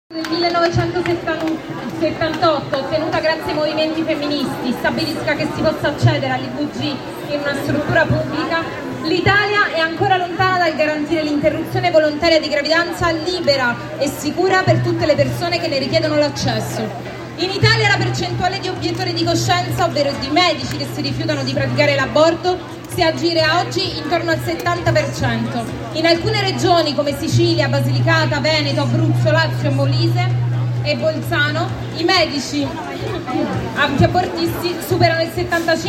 Del 1978, ottenuta grazie ai movimenti femministi, stabilisca che si possa accedere all'IVG in una struttura pubblica, l'Italia è ancora lontana dal garantire l'interruzione volontaria di gravidanza libera e sicura per tutte le persone che ne richiedono l'accesso. In Italia la percentuale di obiettori di coscienza, ovvero di medici che si rifiutano di praticare l'aborto, si aggira oggi intorno al 70%. In alcune regioni come Sicilia, Basilicata, Veneto, Abruzzo, Lazio, Molise e Bolzano i medici antiabortisti superano il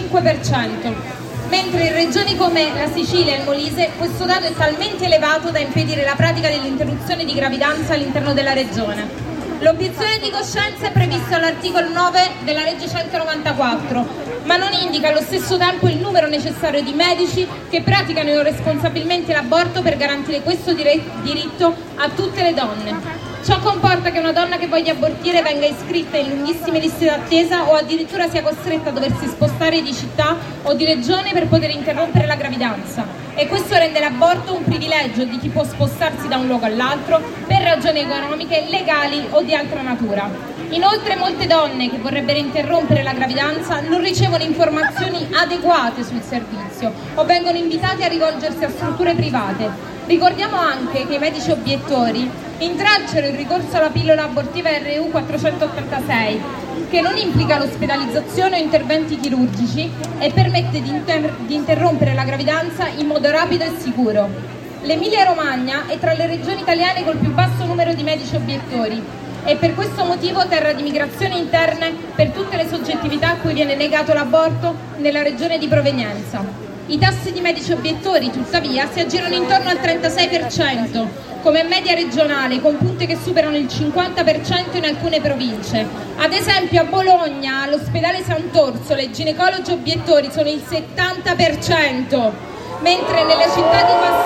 75%, mentre in regioni come la Sicilia e il Molise questo dato è talmente elevato da impedire la pratica dell'interruzione di gravidanza all'interno della regione. L'obiezione di coscienza è prevista all'articolo 9 della legge 194, ma non indica allo stesso tempo il numero necessario di medici che praticano responsabilmente l'aborto per garantire questo diritto a tutte le donne. Ciò comporta che una donna che voglia abortire venga iscritta in lunghissime liste d'attesa o addirittura sia costretta a doversi spostare di città o di regione per poter interrompere la gravidanza. E questo rende l'aborto un privilegio di chi può spostarsi da un luogo all'altro per ragioni economiche, legali o di altra natura. Inoltre molte donne che vorrebbero interrompere la gravidanza non ricevono informazioni adeguate sul servizio o vengono invitate a rivolgersi a strutture private. Ricordiamo anche che i medici obiettori intralciano il ricorso alla pillola abortiva RU 486, che non implica l'ospedalizzazione o interventi chirurgici e permette di interrompere la gravidanza in modo rapido e sicuro. L'Emilia-Romagna è tra le regioni italiane col più basso numero di medici obiettori e per questo motivo terra di migrazioni interne per tutte le soggettività a cui viene negato l'aborto nella regione di provenienza. I tassi di medici obiettori, tuttavia, si aggirano intorno al 36%, come media regionale, con punte che superano il 50% in alcune province. Ad esempio a Bologna, all'ospedale Sant'Orsola, i ginecologi obiettori sono il 70%, mentre nella città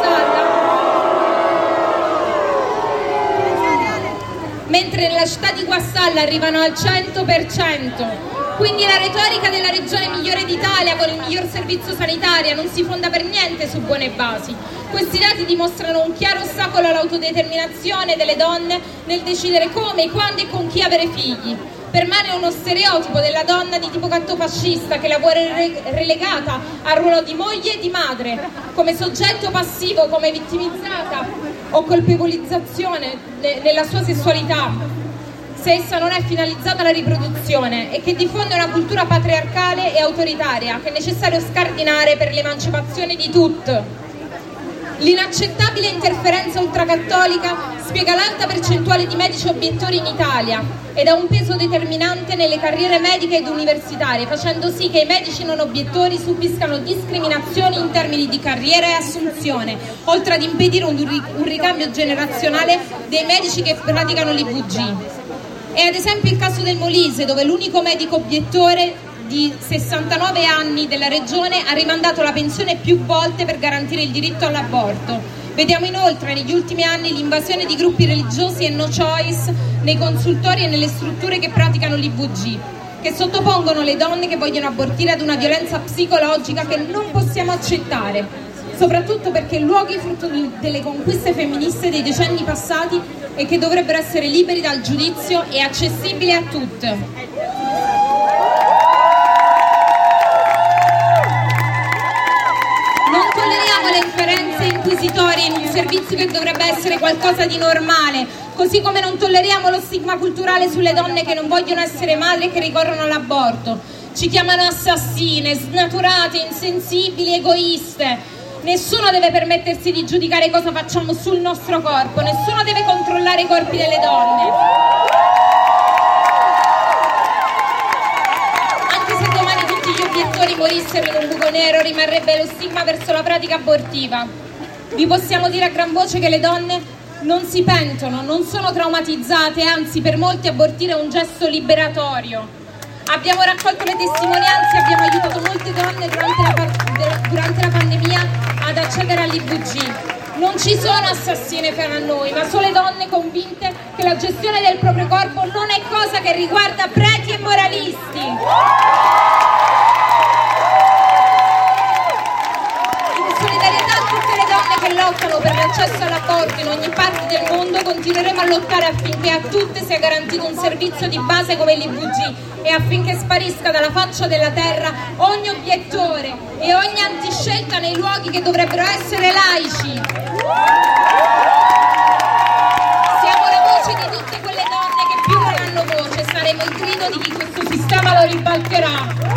di Guastalla arrivano al 100%. Quindi la retorica della regione migliore d'Italia con il miglior servizio sanitario non si fonda per niente su buone basi. Questi dati dimostrano un chiaro ostacolo all'autodeterminazione delle donne nel decidere come, quando e con chi avere figli. Permane uno stereotipo della donna di tipo cattofascista che la vuole relegata al ruolo di moglie e di madre, come soggetto passivo, come vittimizzata o colpevolizzazione nella sua sessualità, se essa non è finalizzata alla riproduzione, e che diffonde una cultura patriarcale e autoritaria che è necessario scardinare per l'emancipazione di tutte. L'inaccettabile interferenza ultracattolica spiega l'alta percentuale di medici obiettori in Italia ed ha un peso determinante nelle carriere mediche ed universitarie, facendo sì che i medici non obiettori subiscano discriminazioni in termini di carriera e assunzione, oltre ad impedire un ricambio generazionale dei medici che praticano l'IVG. È ad esempio il caso del Molise, dove l'unico medico obiettore di 69 anni della regione ha rimandato la pensione più volte per garantire il diritto all'aborto. Vediamo inoltre negli ultimi anni l'invasione di gruppi religiosi e no choice nei consultori e nelle strutture che praticano l'IVG, che sottopongono le donne che vogliono abortire ad una violenza psicologica che non possiamo accettare, soprattutto perché luoghi frutto delle conquiste femministe dei decenni passati e che dovrebbero essere liberi dal giudizio e accessibili a tutte. Non tolleriamo le inferenze inquisitorie in un servizio che dovrebbe essere qualcosa di normale, così come non tolleriamo lo stigma culturale sulle donne che non vogliono essere madri e che ricorrono all'aborto. Ci chiamano assassine, snaturate, insensibili, egoiste. Nessuno deve permettersi di giudicare cosa facciamo sul nostro corpo, nessuno deve controllare i corpi delle donne. Anche se domani tutti gli obiettori morissero in un buco nero, rimarrebbe lo stigma verso la pratica abortiva. Vi possiamo dire a gran voce che le donne non si pentono, non sono traumatizzate, anzi per molti abortire è un gesto liberatorio. Abbiamo raccolto le testimonianze, abbiamo aiutato molte donne durante la pandemia ad accedere all'IVG. Non ci sono assassine fra noi, ma solo donne convinte che la gestione del proprio corpo non è cosa che riguarda preti e moralisti. In solidarietà a tutte le donne che che lottano per l'accesso all'aborto in ogni parte del mondo continueremo a lottare affinché a tutte sia garantito un servizio di base come l'IVG e affinché sparisca dalla faccia della terra ogni obiettore e ogni antiscelta nei luoghi che dovrebbero essere laici. Siamo la voce di tutte quelle donne che più non hanno voce, saremo il grido di chi questo sistema lo ribalterà.